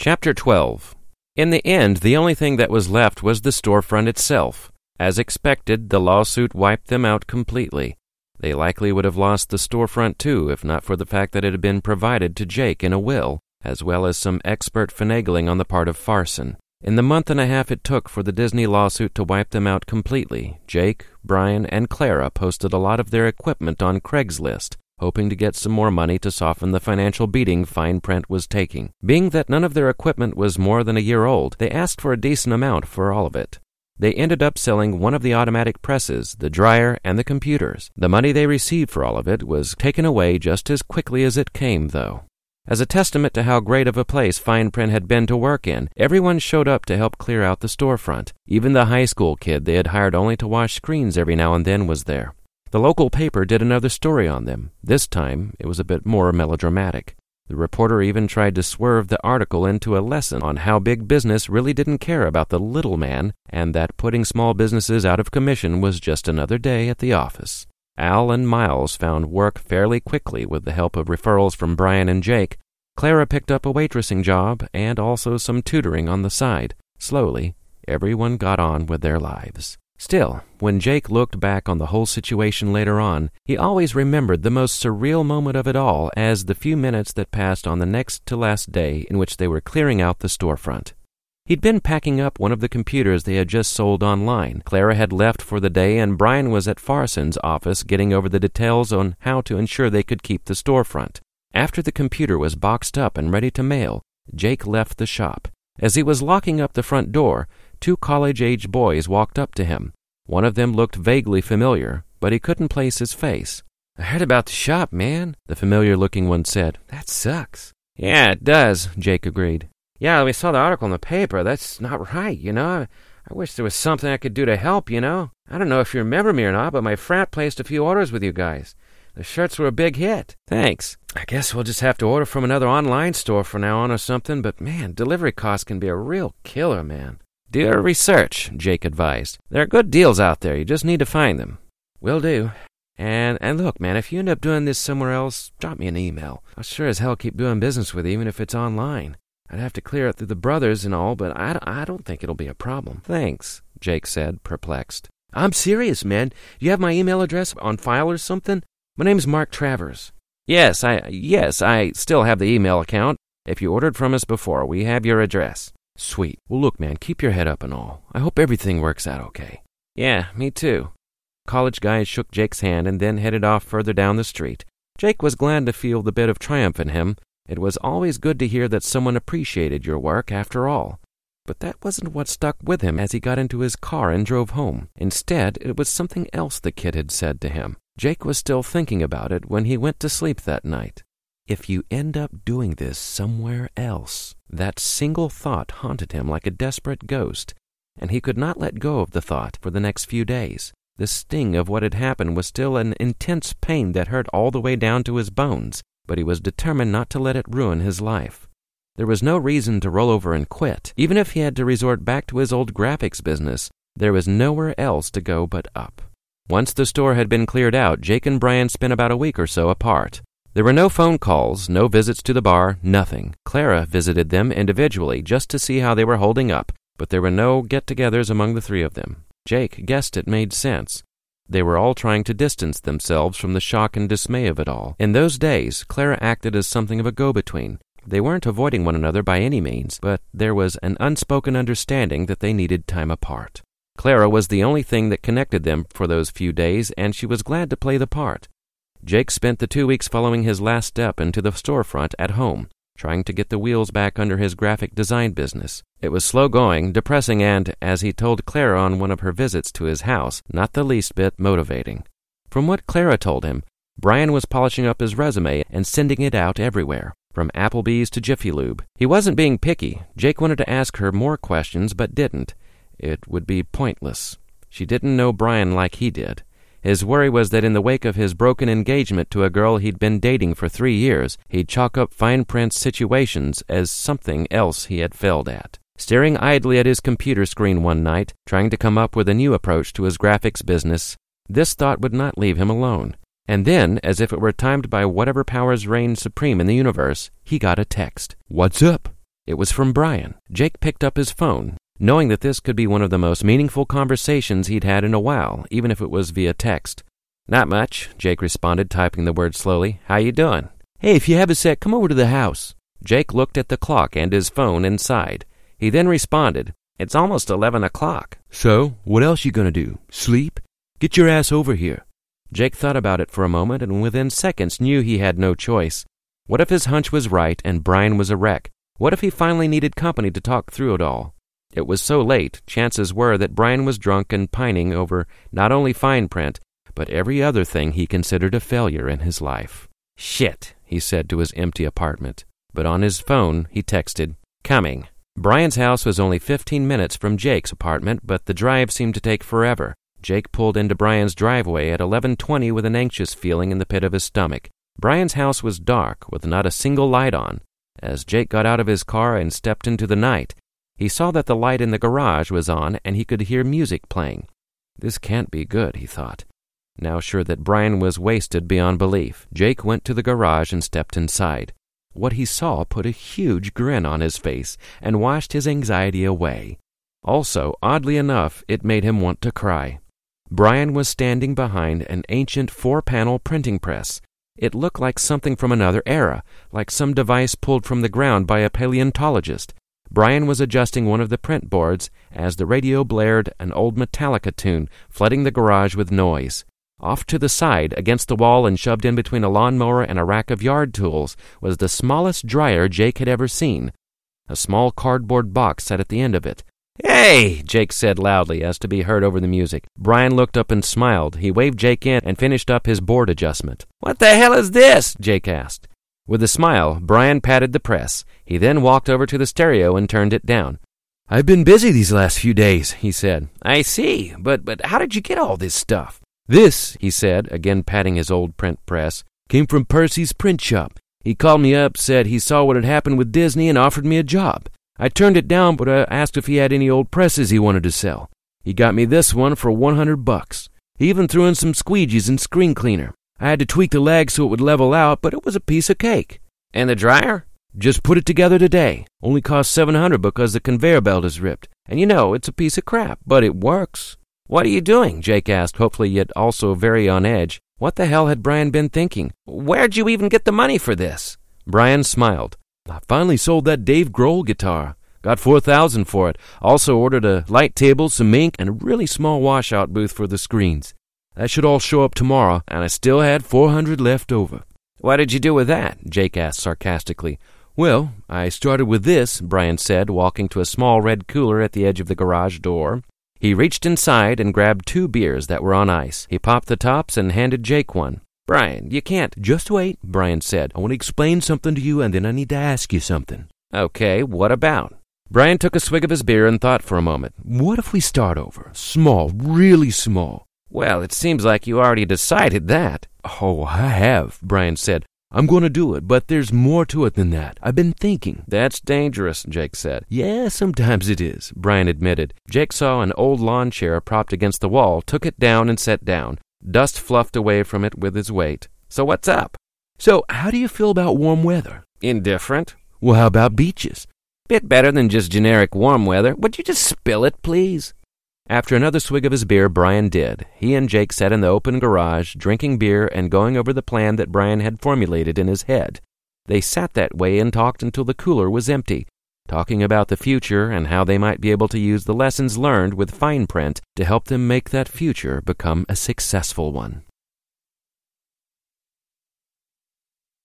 Chapter 12. In the end, the only thing that was left was the storefront itself. As expected, the lawsuit wiped them out completely. They likely would have lost the storefront too, if not for the fact that it had been provided to Jake in a will, as well as some expert finagling on the part of Farson. In the month and a half it took for the Disney lawsuit to wipe them out completely, Jake, Brian, and Clara posted a lot of their equipment on Craigslist, hoping to get some more money to soften the financial beating Fine Print was taking. Being that none of their equipment was more than a year old, they asked for a decent amount for all of it. They ended up selling one of the automatic presses, the dryer, and the computers. The money they received for all of it was taken away just as quickly as it came, though. As a testament to how great of a place Fine Print had been to work in, everyone showed up to help clear out the storefront. Even the high school kid they had hired only to wash screens every now and then was there. The local paper did another story on them. This time, it was a bit more melodramatic. The reporter even tried to swerve the article into a lesson on how big business really didn't care about the little man and that putting small businesses out of commission was just another day at the office. Al and Miles found work fairly quickly with the help of referrals from Brian and Jake. Clara picked up a waitressing job and also some tutoring on the side. Slowly, everyone got on with their lives. Still, when Jake looked back on the whole situation later on, he always remembered the most surreal moment of it all as the few minutes that passed on the next to last day in which they were clearing out the storefront. He'd been packing up one of the computers they had just sold online. Clara had left for the day and Brian was at Farson's office getting over the details on how to ensure they could keep the storefront. After the computer was boxed up and ready to mail, Jake left the shop. As he was locking up the front door, 2 college-age boys walked up to him. One of them looked vaguely familiar, but he couldn't place his face. "I heard about the shop, man," the familiar-looking one said. "That sucks." "Yeah, it does," Jake agreed. "Yeah, we saw the article in the paper. That's not right, you know. I wish there was something I could do to help, you know. I don't know if you remember me or not, but my frat placed a few orders with you guys. The shirts were a big hit." "Thanks. I guess we'll just have to order from another online store from now on or something, but man, delivery costs can be a real killer, man." "Do your research," Jake advised. "There are good deals out there. You just need to find them." "Will do. And look, man, if you end up doing this somewhere else, drop me an email. I'll sure as hell keep doing business with you, even if it's online. I'd have to clear it through the brothers and all, but I don't think it'll be a problem." "Thanks," Jake said, perplexed. "I'm serious, man. Do you have my email address on file or something? My name's Mark Travers." Yes, I still have the email account. If you ordered from us before, we have your address." "Sweet. Well, look, man, keep your head up and all. I hope everything works out okay." "Yeah, me too." College guys shook Jake's hand and then headed off further down the street. Jake was glad to feel the bit of triumph in him. It was always good to hear that someone appreciated your work, after all. But that wasn't what stuck with him as he got into his car and drove home. Instead, it was something else the kid had said to him. Jake was still thinking about it when he went to sleep that night. If you end up doing this somewhere else, that single thought haunted him like a desperate ghost, and he could not let go of the thought for the next few days. The sting of what had happened was still an intense pain that hurt all the way down to his bones, but he was determined not to let it ruin his life. There was no reason to roll over and quit. Even if he had to resort back to his old graphics business, there was nowhere else to go but up. Once the store had been cleared out, Jake and Brian spent about a week or so apart. There were no phone calls, no visits to the bar, nothing. Clara visited them individually just to see how they were holding up, but there were no get-togethers among the 3 of them. Jake guessed it made sense. They were all trying to distance themselves from the shock and dismay of it all. In those days, Clara acted as something of a go-between. They weren't avoiding one another by any means, but there was an unspoken understanding that they needed time apart. Clara was the only thing that connected them for those few days, and she was glad to play the part. Jake spent the 2 weeks following his last step into the storefront at home, trying to get the wheels back under his graphic design business. It was slow going, depressing, and, as he told Clara on one of her visits to his house, not the least bit motivating. From what Clara told him, Brian was polishing up his resume and sending it out everywhere, from Applebee's to Jiffy Lube. He wasn't being picky. Jake wanted to ask her more questions, but didn't. It would be pointless. She didn't know Brian like he did. His worry was that in the wake of his broken engagement to a girl he'd been dating for 3 years, he'd chalk up Fine Print's situations as something else he had failed at. Staring idly at his computer screen one night, trying to come up with a new approach to his graphics business, this thought would not leave him alone. And then, as if it were timed by whatever powers reigned supreme in the universe, he got a text. "What's up?" It was from Brian. Jake picked up his phone, knowing that this could be one of the most meaningful conversations he'd had in a while, even if it was via text. "Not much," Jake responded, typing the words slowly. "How you doing?" "Hey, if you have a sec, come over to the house." Jake looked at the clock and his phone and sighed. He then responded, "It's almost 11 o'clock. "So, what else you gonna do? Sleep? Get your ass over here." Jake thought about it for a moment and within seconds knew he had no choice. What if his hunch was right and Brian was a wreck? What if he finally needed company to talk through it all? It was so late, chances were that Brian was drunk and pining over not only fine print, but every other thing he considered a failure in his life. "Shit," he said to his empty apartment. But on his phone, he texted, "Coming." Brian's house was only 15 minutes from Jake's apartment, but the drive seemed to take forever. Jake pulled into Brian's driveway at 11:20 with an anxious feeling in the pit of his stomach. Brian's house was dark, with not a single light on. As Jake got out of his car and stepped into the night, he saw that the light in the garage was on and he could hear music playing. This can't be good, he thought. Now sure that Brian was wasted beyond belief, Jake went to the garage and stepped inside. What he saw put a huge grin on his face and washed his anxiety away. Also, oddly enough, it made him want to cry. Brian was standing behind an ancient 4-panel printing press. It looked like something from another era, like some device pulled from the ground by a paleontologist. Brian was adjusting one of the print boards as the radio blared an old Metallica tune, flooding the garage with noise. Off to the side, against the wall and shoved in between a lawnmower and a rack of yard tools, was the smallest dryer Jake had ever seen. A small cardboard box sat at the end of it. "Hey!" Jake said loudly as to be heard over the music. Brian looked up and smiled. He waved Jake in and finished up his board adjustment. "What the hell is this?" Jake asked. With a smile, Brian patted the press. He then walked over to the stereo and turned it down. "I've been busy these last few days," he said. "I see, but how did you get all this stuff?" "This," he said, again patting his old print press, "came from Percy's print shop. He called me up, said he saw what had happened with Disney and offered me a job. I turned it down, but I asked if he had any old presses he wanted to sell. He got me this one for $100. He even threw in some squeegees and screen cleaner. I had to tweak the lag so it would level out, but it was a piece of cake." "And the dryer?" "Just put it together today. Only cost $700 because the conveyor belt is ripped. And it's a piece of crap, but it works." "What are you doing?" Jake asked, hopefully yet also very on edge. What the hell had Brian been thinking? "Where'd you even get the money for this?" Brian smiled. "I finally sold that Dave Grohl guitar. Got $4,000 for it. Also ordered a light table, some ink, and a really small washout booth for the screens. That should all show up tomorrow, and I still had $400 left over." "What did you do with that?" Jake asked sarcastically. "Well, I started with this," Brian said, walking to a small red cooler at the edge of the garage door. He reached inside and grabbed 2 beers that were on ice. He popped the tops and handed Jake one. "Brian, you can't—" "Just wait," Brian said. "I want to explain something to you, and then I need to ask you something." "Okay, what about?" Brian took a swig of his beer and thought for a moment. "What if we start over? Small, really small." "Well, it seems like you already decided that." "Oh, I have," Brian said. "I'm going to do it, but there's more to it than that. I've been thinking." "That's dangerous," Jake said. "Yeah, sometimes it is," Brian admitted. Jake saw an old lawn chair propped against the wall, took it down and sat down. Dust fluffed away from it with his weight. "So what's up?" "So, how do you feel about warm weather?" "Indifferent." "Well, how about beaches?" "Bit better than just generic warm weather. Would you just spill it, please?" After another swig of his beer, Brian did. He and Jake sat in the open garage, drinking beer and going over the plan that Brian had formulated in his head. They sat that way and talked until the cooler was empty, talking about the future and how they might be able to use the lessons learned with fine print to help them make that future become a successful one.